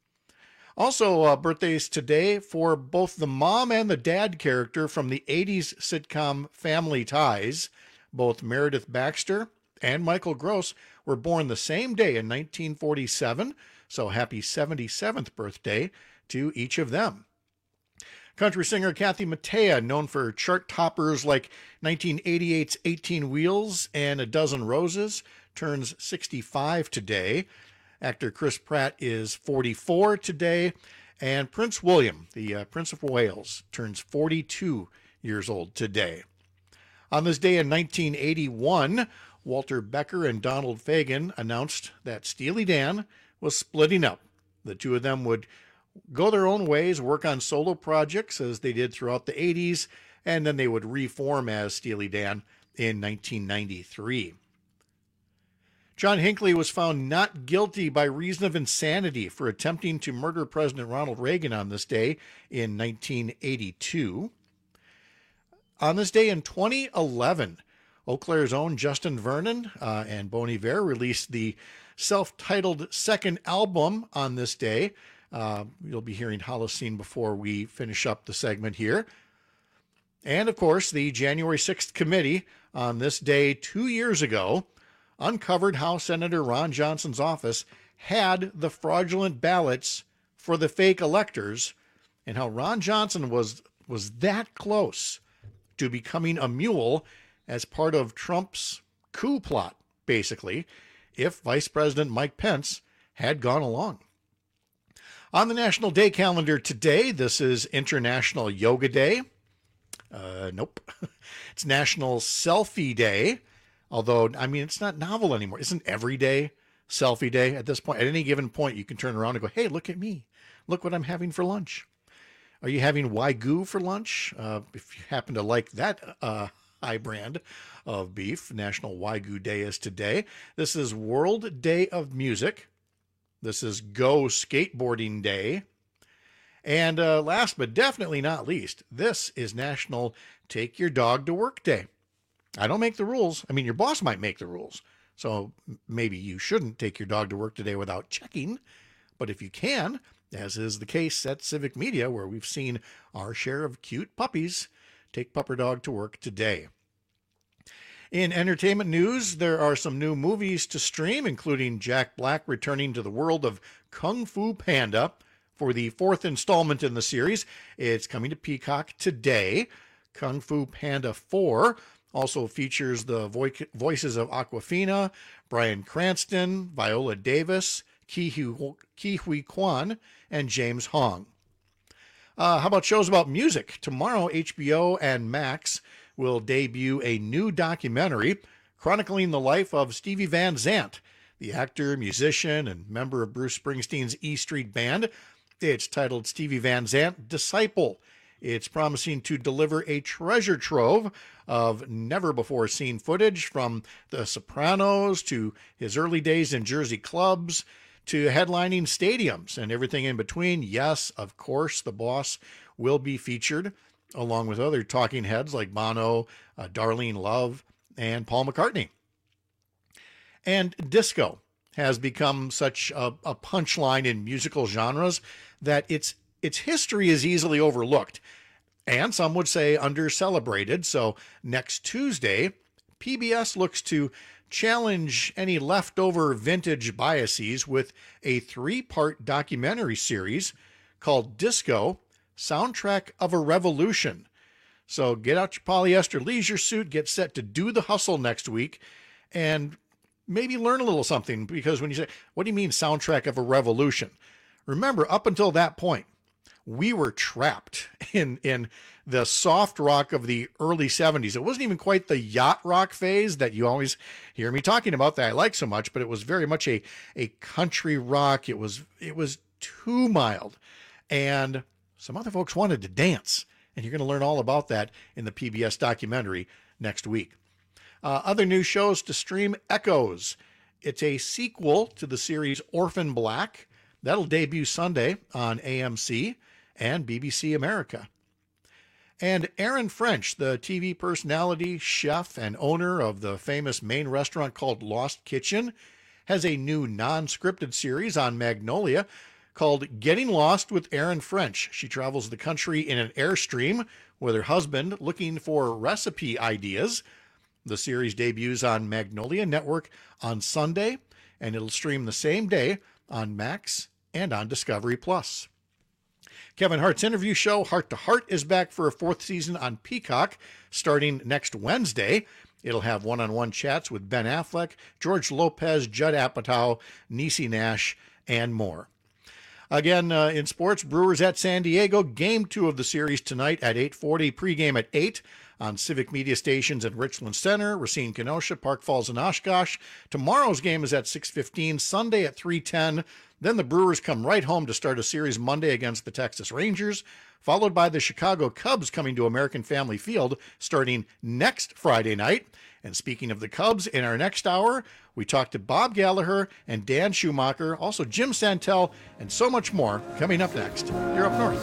Speaker 19: Also, birthdays today for both the mom and the dad character from the 80s sitcom Family Ties. Both Meredith Baxter and Michael Gross were born the same day in 1947, so happy 77th birthday to each of them. Country singer Kathy Mattea, known for chart toppers like 1988's 18 Wheels and A Dozen Roses, turns 65 today. Actor Chris Pratt is 44 today, and Prince William, the Prince of Wales, turns 42 years old today. On this day in 1981, Walter Becker and Donald Fagen announced that Steely Dan was splitting up. The two of them would go their own ways, work on solo projects as they did throughout the 80s, and then they would reform as Steely Dan in 1993. John Hinckley was found not guilty by reason of insanity for attempting to murder President Ronald Reagan on this day in 1982. On this day in 2011, Eau Claire's own Justin Vernon and Bon Iver released the self-titled second album on this day. You'll be hearing Holocene before we finish up the segment here. And, of course, the January 6th committee on this day 2 years ago uncovered how Senator Ron Johnson's office had the fraudulent ballots for the fake electors and how Ron Johnson was that close to becoming a mule as part of Trump's coup plot, basically, if Vice President Mike Pence had gone along. On the National Day calendar today, this is International Yoga Day. Nope. It's National Selfie Day. Although, I mean, it's not novel anymore. Isn't every day Selfie Day at this point? At any given point, you can turn around and go, hey, look at me. Look what I'm having for lunch. Are you having Wagyu for lunch? If you happen to like that high brand of beef, National Wagyu Day is today. This is World Day of Music. This is Go Skateboarding Day. And last but definitely not least, this is National Take Your Dog to Work Day. I don't make the rules. I mean, your boss might make the rules. So maybe you shouldn't take your dog to work today without checking. But if you can, as is the case at Civic Media, where we've seen our share of cute puppies, take Pupper Dog to work today. In entertainment news, there are some new movies to stream, including Jack Black returning to the world of Kung Fu Panda for the 4th installment in the series. It's coming to Peacock today. Kung Fu Panda 4 also features the voices of Awkwafina, Bryan Cranston, Viola Davis, Ke Huy Quan, and James Hong. How about shows about music? Tomorrow, HBO and Max will debut a new documentary chronicling the life of Stevie Van Zandt, the actor, musician, and member of Bruce Springsteen's E Street Band. It's titled Stevie Van Zandt Disciple. It's promising to deliver a treasure trove of never-before-seen footage from The Sopranos to his early days in Jersey clubs to headlining stadiums and everything in between. Yes, of course, the boss will be featured, along with other talking heads like Bono, Darlene Love, and Paul McCartney. And disco has become such a punchline in musical genres that its history is easily overlooked, and some would say under-celebrated. So next Tuesday, PBS looks to challenge any leftover vintage biases with a 3-part documentary series called Disco, Soundtrack of a Revolution. So get out your polyester leisure suit, get set to do the hustle next week, and maybe learn a little something, because when you say, what do you mean soundtrack of a revolution? Remember, up until that point, we were trapped in the soft rock of the early 70s. It wasn't even quite the yacht rock phase that you always hear me talking about that I like so much, but it was very much a country rock. It was too mild. And some other folks wanted to dance. And you're going to learn all about that in the PBS documentary next week. Other new shows to stream: Echoes. It's a sequel to the series Orphan Black. That'll debut Sunday on AMC and BBC America. And Aaron French, the TV personality, chef, and owner of the famous Maine restaurant called Lost Kitchen, has a new non-scripted series on Magnolia called Getting Lost with Aaron French. She travels the country in an Airstream with her husband looking for recipe ideas. The series debuts on Magnolia Network on Sunday, and it'll stream the same day on Max and on Discovery Plus. Kevin Hart's interview show, Heart to Heart, is back for a 4th season on Peacock starting next Wednesday. It'll have one-on-one chats with Ben Affleck, George Lopez, Judd Apatow, Niecy Nash, and more. Again, in sports, Brewers at San Diego. Game 2 of the series tonight at 8:40. Pregame at 8 on Civic Media Stations at Richland Center, Racine, Kenosha, Park Falls, and Oshkosh. Tomorrow's game is at 6:15. Sunday at 3:10. Then the Brewers come right home to start a series Monday against the Texas Rangers, followed by the Chicago Cubs coming to American Family Field starting next Friday night. And speaking of the Cubs, in our next hour, we talk to Bob Gallagher and Dan Schumacher, also Jim Santel, and so much more coming up next here up north.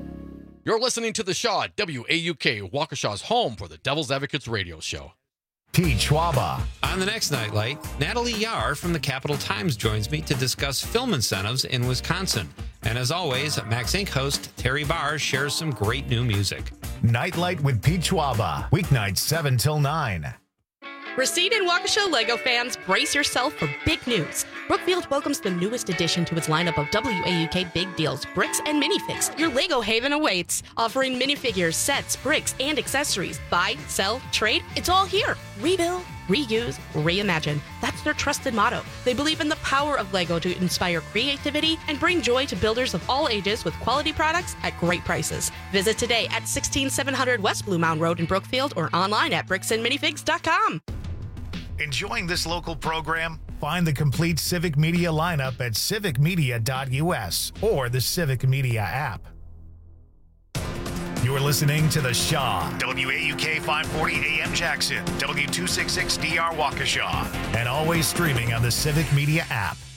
Speaker 4: You're listening to The Shaw, WAUK, Waukesha's home for the Devil's Advocates radio show.
Speaker 1: Pete Schwaba.
Speaker 4: On the next Nightlight, Natalie Yar from the Capital Times joins me to discuss film incentives in Wisconsin. And as always, Max Inc. host Terry Barr shares some great new music.
Speaker 1: Nightlight with Pete Schwaba. Weeknights 7 till 9.
Speaker 12: Racine and Waukesha LEGO fans, brace yourself for big news. Brookfield welcomes the newest addition to its lineup of WAUK Big Deals, bricks and minifigs. Your LEGO haven awaits, offering minifigures, sets, bricks, and accessories. Buy, sell, trade, it's all here. Rebuild, reuse, reimagine. That's their trusted motto. They believe in the power of LEGO to inspire creativity and bring joy to builders of all ages with quality products at great prices. Visit today at 16700 West Blue Mound Road in Brookfield or online at bricksandminifigs.com.
Speaker 1: Enjoying this local program? Find the complete Civic Media lineup at civicmedia.us or the Civic Media app. You're listening to The Shaw, WAUK 540 AM Jackson, W266DR Waukesha, and always streaming on the Civic Media app.